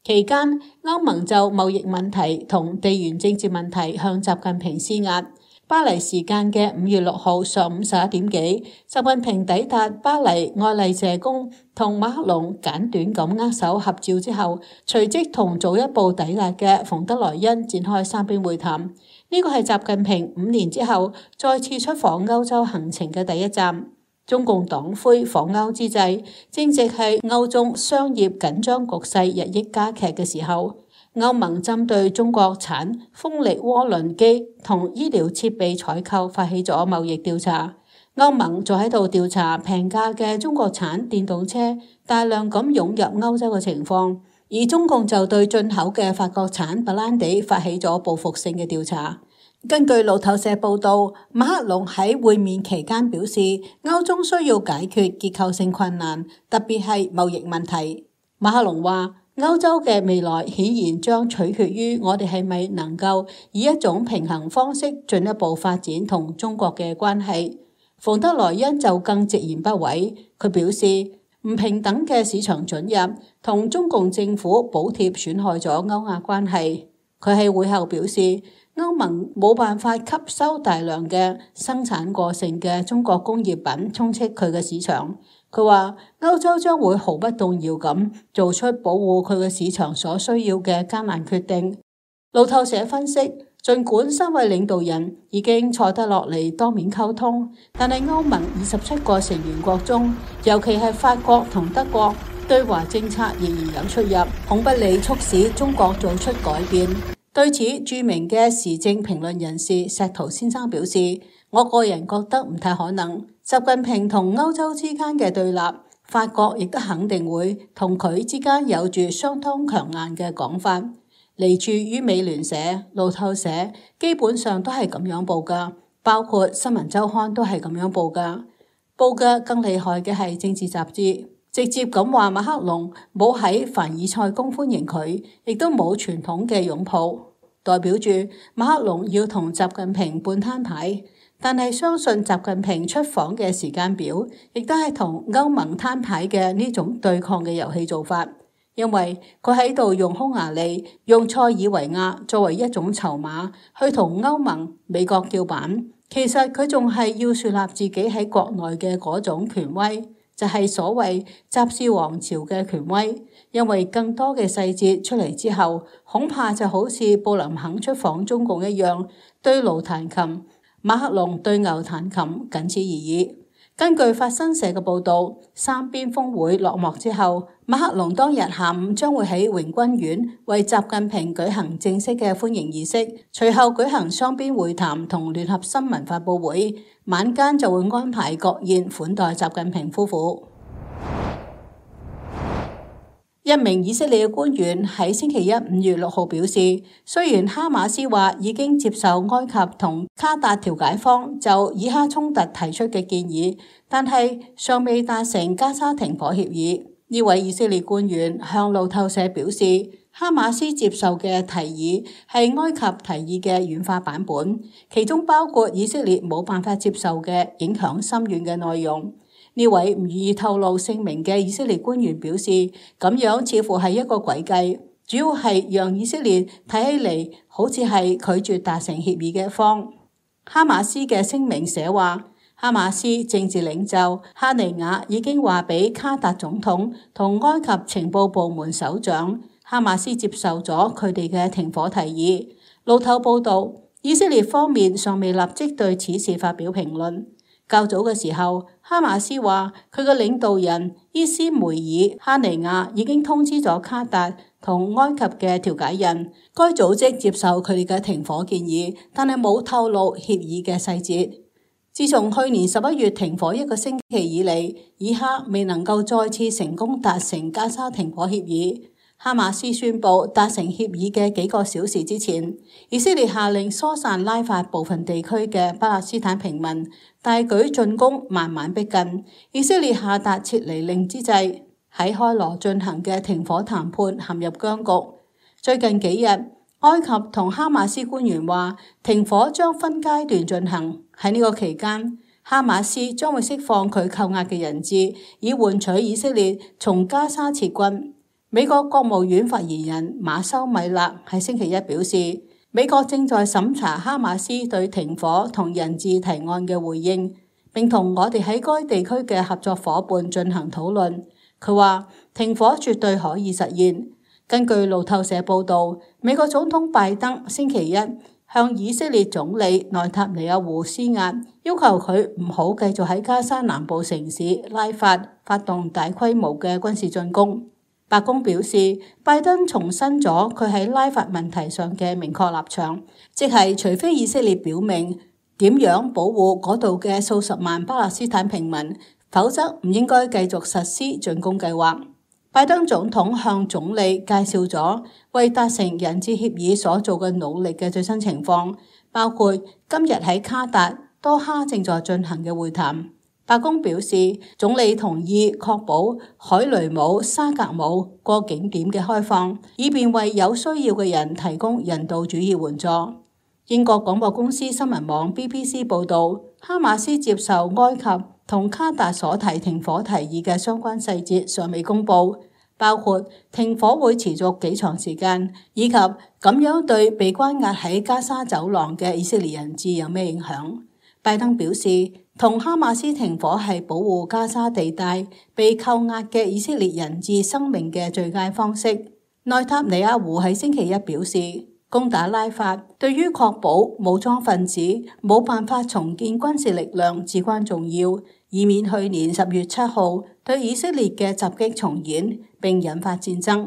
期間，歐盟就貿易問題同地緣政治問題向習近平施壓。巴黎時間嘅5月6號上午11點幾，習近平抵達巴黎愛麗舍宮，同馬克龍簡短咁握手合照之後，隨即同早一步抵達嘅馮德萊恩展開三邊會談。呢個係習近平5年之後再次出訪歐洲行程嘅第一站。中共黨魁訪歐之際，正值係歐中商業緊張局勢日益加劇嘅時候。歐盟針對中國產風力渦輪機同醫療設備採購發起咗貿易調查。歐盟就喺度調查平價嘅中國產電動車大量咁湧入歐洲嘅情況，而中共就對進口嘅法國產白蘭地發起咗報復性嘅調查。根據路透社報道，馬克龍喺會面期間表示，歐中需要解決結構性困難，特別係貿易問題。馬克龍話，歐洲嘅未來顯然將取決於我哋係咪能夠以一種平衡方式進一步發展同中國嘅關係。馮德萊恩就更直言不諱，佢表示唔平等嘅市場准入同中共政府補貼損害咗歐亞關係。佢喺會後表示，歐盟冇辦法吸收大量嘅生產過剩嘅中國工業品充斥佢嘅市場。佢話歐洲將會毫不動搖咁做出保護佢嘅市場所需要嘅艱難決定。路透社分析，儘管三位領導人已經坐得落嚟當面溝通，但係歐盟27個成員國中，尤其係法國同德國，對華政策仍然有出入，恐不利促使中國做出改變。對此，著名嘅時政評論人士石濤先生表示，我個人覺得唔太可能。習近平同歐洲之間嘅對立，法國亦都肯定會同佢之間有住相當強硬嘅講法。嚟自於美聯社、路透社，基本上都係咁樣報㗎，包括新聞週刊都係咁樣報㗎。報嘅更厲害嘅係政治雜誌，直接咁話馬克龍冇喺凡爾賽宮歡迎佢，亦都冇傳統嘅擁抱，代表住馬克龍要同習近平半攤牌。但係相信習近平出訪嘅時間表，亦都係同歐盟攤牌嘅呢種對抗嘅遊戲做法，因為佢喺度用匈牙利、用塞爾維亞作為一種籌碼，去同歐盟、美國叫板。其實佢仲係要樹立自己喺國內嘅嗰種權威，就係所謂習氏王朝嘅權威。因為更多嘅細節出嚟之後，恐怕就好似布林肯出訪中共一樣，對爐彈琴。馬克龍對牛彈琴，僅此而已。根據法新社嘅報導，三邊峰會落幕之後，馬克龍當日下午將會喺榮軍院為習近平舉行正式嘅歡迎儀式，隨後舉行雙邊會談同聯合新聞發佈會，晚間就會安排國宴款待習近平夫婦。一名以色列嘅官員喺星期一5月6號表示，雖然哈馬斯話已經接受埃及同卡達調解方就以哈衝突提出嘅建議，但係尚未達成加沙停火協議。呢位以色列官員向路透社表示，哈馬斯接受嘅提議係埃及提議嘅軟化版本，其中包括以色列冇辦法接受嘅影響深遠嘅內容。呢位唔願意透露姓名嘅以色列官員表示，咁樣似乎係一個詭計，主要係讓以色列睇起嚟好似係拒絕達成協議嘅一方。哈馬斯嘅聲明寫話，哈馬斯政治領袖哈尼亞已經話俾卡達總統同埃及情報部門首長，哈馬斯接受咗佢哋嘅停火提議。路透報道，以色列方面尚未立即對此事發表評論。較早嘅時候，哈馬斯話佢嘅領導人伊斯梅爾哈尼亞已經通知咗卡達同埃及嘅調解人，該組織接受佢哋嘅停火建議，但係冇透露協議嘅細節。自從去年11月停火1個星期以嚟，以哈未能夠再次成功達成加沙停火協議。哈馬斯宣布達成協議嘅幾個小時之前，以色列下令疏散拉法部分地區嘅巴勒斯坦平民，大舉進攻慢慢逼近。以色列下達撤離令之際，喺開羅進行嘅停火談判陷入僵局。最近幾日，埃及同哈馬斯官員話停火將分階段進行。喺呢個期間，哈馬斯將會釋放佢扣押嘅人質，以換取以色列從加沙撤軍。 美國國務院發言人馬修米勒喺星期一表示，美國正在審查哈馬斯對停火同人質提案嘅回應，並同我哋喺該地區嘅合作夥伴進行討論。佢話停火絕對可以實現。根據路透社報導，美國總統拜登星期一向以色列總理內塔尼亞胡施壓，要求佢唔好繼續喺加沙南部城市拉法發動大規模嘅軍事進攻。白宮表示，拜登重申咗佢喺拉法問題上嘅明確立場，即係除非以色列表明點樣保護嗰度嘅數十萬巴勒斯坦平民，否則唔應該繼續實施進攻計劃。拜登總統向總理介紹咗為達成人質協議所做嘅努力嘅最新情況，包括今日喺卡達、多哈正在進行嘅會談。白宮表示，總理同意確保海雷姆沙格姆過境點嘅開放，以便為有需要嘅人提供人道主義援助。英國廣播公司新聞網 BBC 報導，哈馬斯接受埃及同卡達所提停火提議嘅相關細節尚未公佈，包括停火會持續幾長時間，以及咁樣對被關押喺加沙走廊嘅以色列人質有咩影響。拜登表示，同哈馬斯停火係保護加沙地帶被扣押嘅以色列人質生命嘅最佳方式。內塔尼亞胡喺星期一表示，攻打拉法對於確保武裝分子冇辦法重建軍事力量至關重要，以免去年10月7號對以色列嘅襲擊重演並引發戰爭。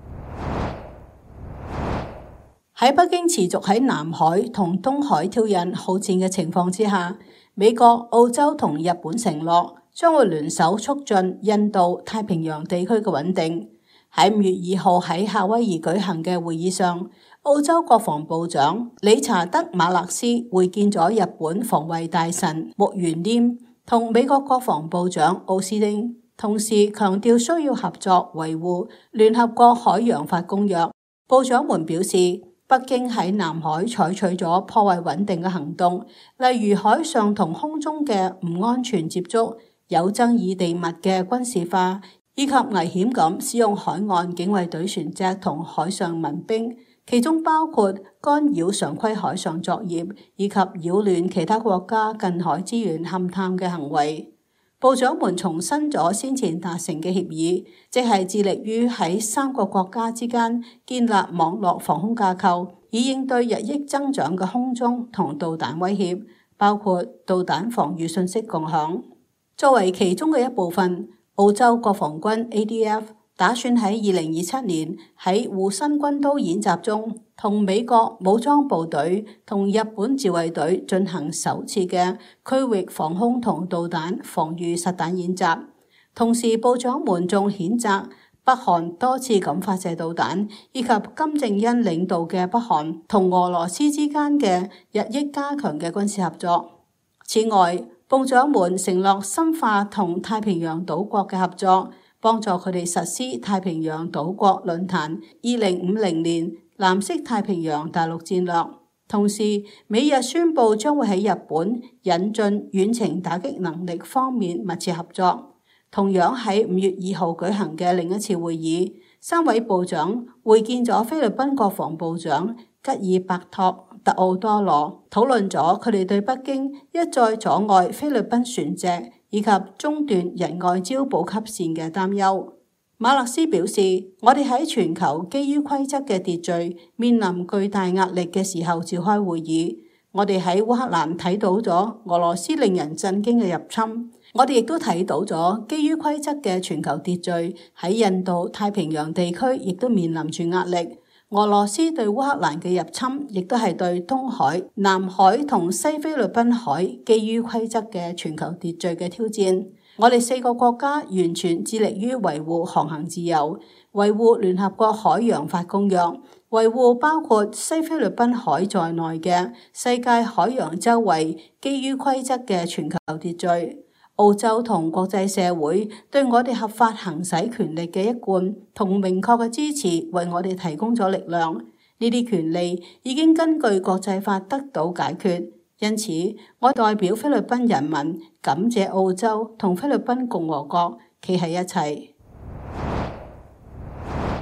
喺北京持續喺南海同東海挑釁好戰嘅情況之下，美國、澳洲同日本承諾將會聯手促進印度太平洋地區嘅穩定。喺5月2號喺夏威夷舉行嘅會議上，澳洲國防部長理查德馬勒斯會見咗日本防衛大臣木原稔同美國國防部長奧斯汀，同時強調需要合作維護聯合國海洋法公約。部長們表示，北京喺南海採取咗破壞穩定嘅行動，例如海上同空中嘅唔安全接觸、有爭議地物嘅軍事化，以及危險咁使用海岸警衛隊船隻同海上民兵，其中包括干擾常規海上作業以及擾亂其他國家近海資源勘探嘅行為。部長們重申咗先前達成嘅協議，即係致力於喺3個國家之間建立網絡防空架構，以應對日益增長嘅空中同導彈威脅，包括導彈防禦信息共享。作為其中嘅一部分，澳洲國防軍 ADF 打算喺2027年喺護身軍刀演習中，同美國武裝部隊同日本自衛隊進行首次嘅區域防空同導彈防禦實彈演習。同時，部長們仲譴責北韓多次咁發射導彈，以及金正恩領導嘅北韓同俄羅斯之間嘅日益加強嘅軍事合作。此外，部長們承諾深化同太平洋島國嘅合作，幫助佢哋實施太平洋島國論壇2050年藍色太平洋大陸戰略。同時，美日宣布將會喺日本引進遠程打擊能力方面密切合作。同樣喺5月2號舉行嘅另一次會議，3位部長會見咗菲律賓國防部長吉爾伯托特奧多羅，討論咗佢哋對北京一再阻礙菲律賓船隻以及中斷人外交補給線嘅擔憂。馬勒斯表示，我哋喺全球基於規則嘅秩序面臨巨大壓力嘅時候召開會議。我哋喺烏克蘭睇到咗俄羅斯令人震驚嘅入侵，我哋亦都睇到咗基於規則嘅全球秩序喺印度太平洋地區亦都面臨住壓力。俄羅斯對烏克蘭嘅入侵，亦都係對東海、南海同西菲律賓海基於規則嘅全球秩序嘅挑戰。我哋4個國家完全致力於維護航行自由，維護聯合國海洋法公約，維護包括西菲律賓海在內嘅世界海洋周圍基於規則嘅全球秩序。澳洲同國際社會對我哋合法行使權力嘅一貫同明確嘅支持，為我哋提供咗力量。呢啲權利已經根據國際法得到解決。因此，我代表菲律賓人民感謝澳洲同菲律賓共和國企喺一齊。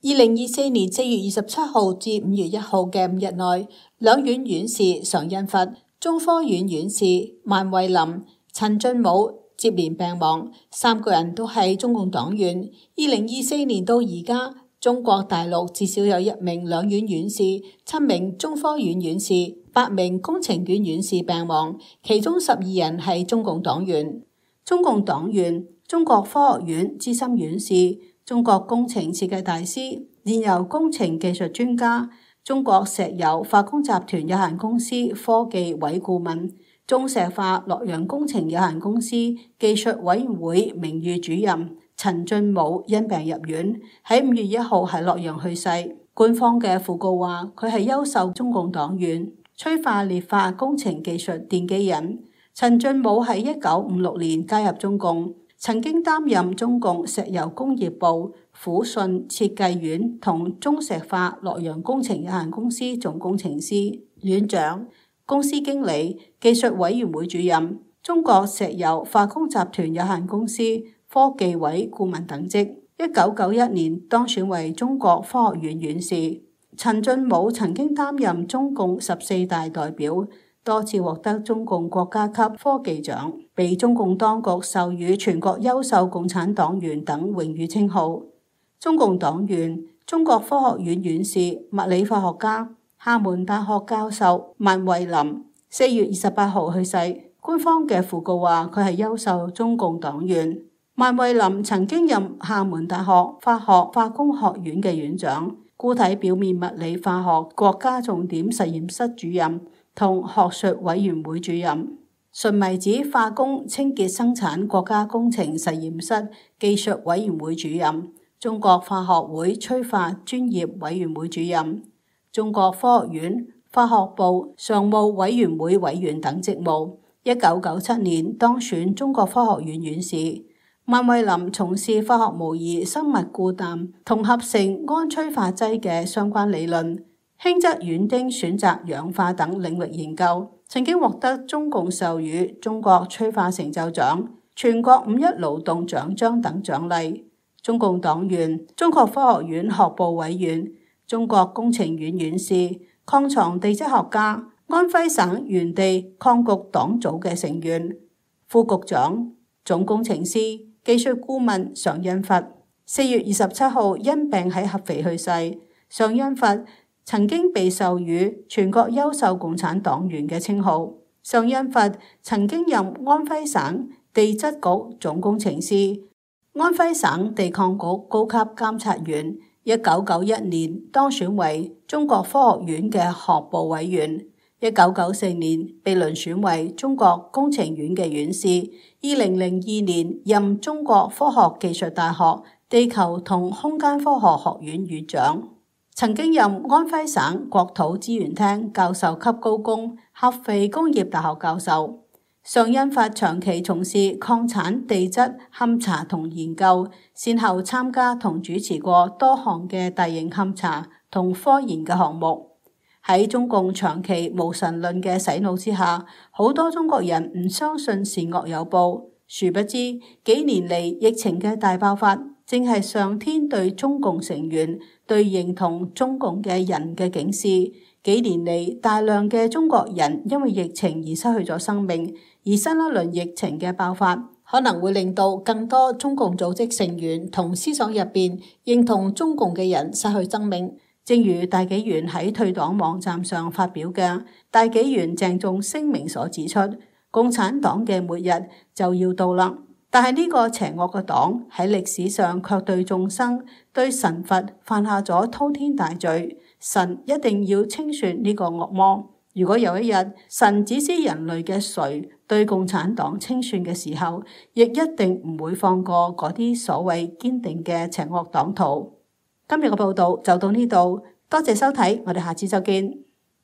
2024年4月27號至5月1號嘅5日內，兩院院士常印發、中科院院士萬惠林、陳俊武接連病亡，3個人都係中共黨員。2024年到而家，中國大陸至少有1名兩院院士、7名中科院院士、8名工程院院士病亡，其中12人係中共黨員。中共黨員、中國科學院資深院士、中國工程設計大師、煉油工程技術專家、中國石油化工集團有限公司科技委顧問、中石化洛陽工程有限公司技術委員會名譽主任陳俊武因病入院，喺5月1號喺洛陽去世。官方嘅訃告話佢係優秀中共黨員、催化裂化工程技術奠基人。陳俊武喺1956年加入中共，曾經擔任中共石油工業部撫順設計院同中石化洛陽工程有限公司總工程師、院長、公司經理、技術委員會主任、中國石油化工集團有限公司科技委顧問等職。1991年當選為中國科學院院士。陳俊武曾經擔任中共14大代表，多次獲得中共國家級科技獎，被中共當局授予全國優秀共產黨員等榮譽稱號。中共黨員、中國科學院院士、物理化學家、廈門大學教授萬惠林4月28號去世。官方嘅訃告話佢係優秀中共黨員。萬惠林曾經任廈門大學化學化工學院嘅院長、固體表面物理化學國家重點實驗室主任同學術委員會主任、純離子化工清潔生產國家工程實驗室技術委員會主任、中國化學會催化專業委員會主任、中國科學院化學部常務委員會委員等職務。1997年當選中國科學院院士。萬惠林從事化學模擬生物固氮同合成胺催化劑嘅相關理論、輕質園丁選擇氧化等領域研究，曾經獲得中共授予中國催化成就獎、全國5.1勞動獎章等獎勵。中共黨員、中國科學院學部委員、中國工程院院士、礦床地質學家、安徽省原地礦局黨組嘅成員、副局長、總工程師、技術顧問常印發4月27號因病喺合肥去世。常印發曾經被授予全國優秀共產黨員嘅稱號。常印發曾經任安徽省地質局總工程師、安徽省地礦局高級監察員。1991年當選為中國科學院嘅學部委員。1994年被遴選為中國工程院嘅院士。2002年任中國科學技術大學地球同空間科學學院院長。曾經任安徽省國土資源廳教授級高工、合肥工業大學教授。常印發長期從事礦產地質勘查同研究，先後參加同主持過多項嘅大型勘查同科研嘅項目。喺中共長期無神論嘅洗腦之下，好多中國人唔相信善惡有報。殊不知幾年嚟疫情嘅大爆發，正係上天對中共成員、對認同中共嘅人嘅警示。幾年嚟大量嘅中國人因為疫情而失去咗生命，而新一輪疫情嘅爆發可能會令到更多中共組織成員同思想入邊認同中共嘅人失去生命。正如大紀元喺退黨網站上發表嘅大紀元鄭重聲明所指出，共產黨嘅末日就要到啦。但係呢個邪惡嘅黨喺歷史上卻對眾生、對神佛犯下咗滔天大罪，神一定要清算呢個惡魔。如果有一日神指示人類嘅誰對共產黨清算嘅時候，亦一定唔會放過嗰啲所謂堅定嘅邪惡黨徒。今日嘅報道就到呢度，多謝收睇，我哋下次再見。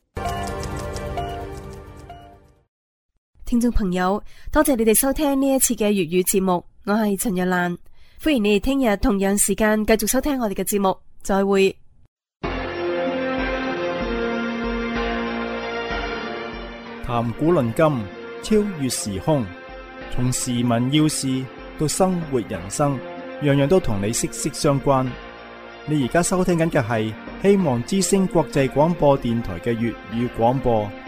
聽眾朋友，多謝你哋收聽呢一次嘅粵語節目，我係陳日蘭，歡迎你哋聽日同樣時間繼續收聽我哋嘅節目，再會。 談古論今，超越時空，從時聞要事到生活人生，樣樣都同你息息相關。 你而家收聽緊嘅係希望之聲國際廣播電台嘅粵語廣播。